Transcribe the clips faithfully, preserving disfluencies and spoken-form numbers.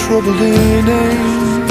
troubled in age.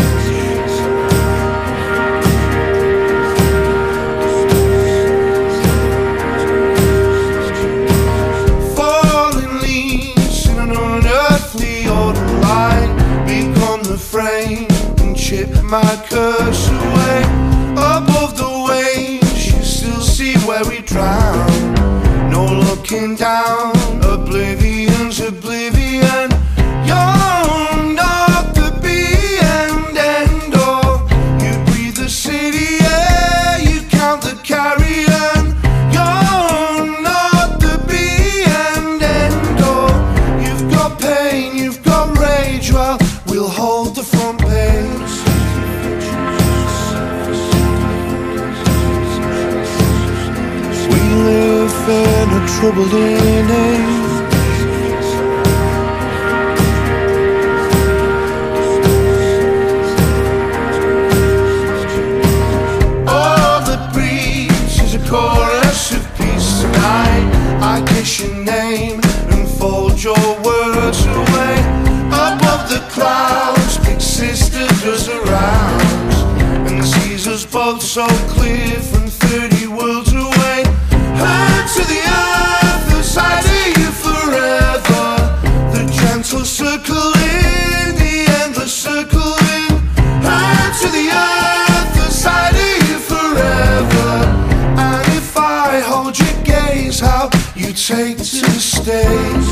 Falling leaves in an unearthly autumn light become the frame and chip my curse away. Above the waves you still see where we drown. No looking down, oblivion's oblivion. You're not the be and end all. You breathe the city air, you count the carrion. You're not the be and end all. You've got pain, you've got rage, well, we'll hold the front page. We live in a troubled age. All that breathes is a chorus of peace tonight. I kiss your name and fold your words away. Above the clouds, big sister does her rounds and sees us both so clear from thirty worlds away. Hurt to the earth, the side of you forever. The gentle circle in, the endless circle in. Hurt to the earth, the side of you forever. And if I hold your gaze, how you take to the stage.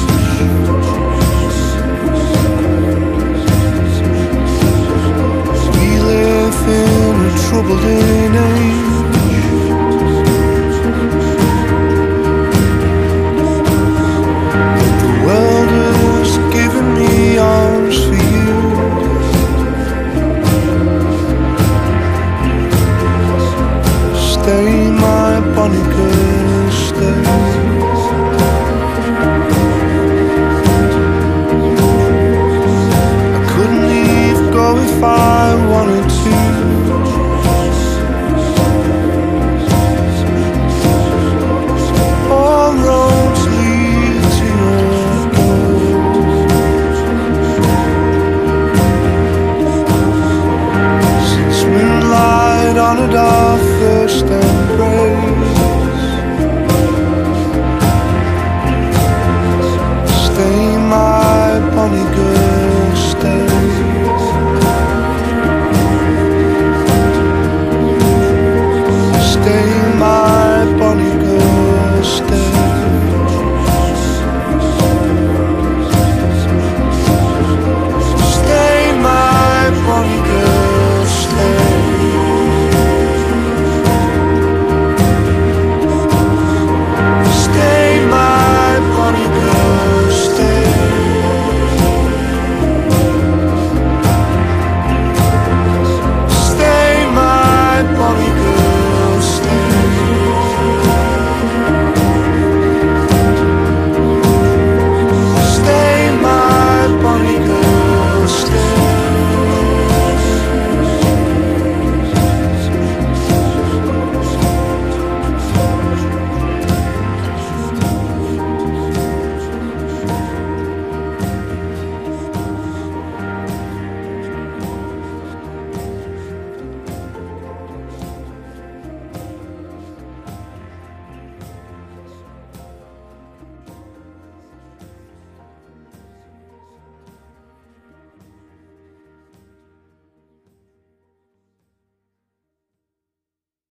We live in a troubled age. Arms for you. Stay, my bonny girl, stay. I couldn't leave go if I wanted to. All roads lead to your goal. Moonlight honored our first embrace.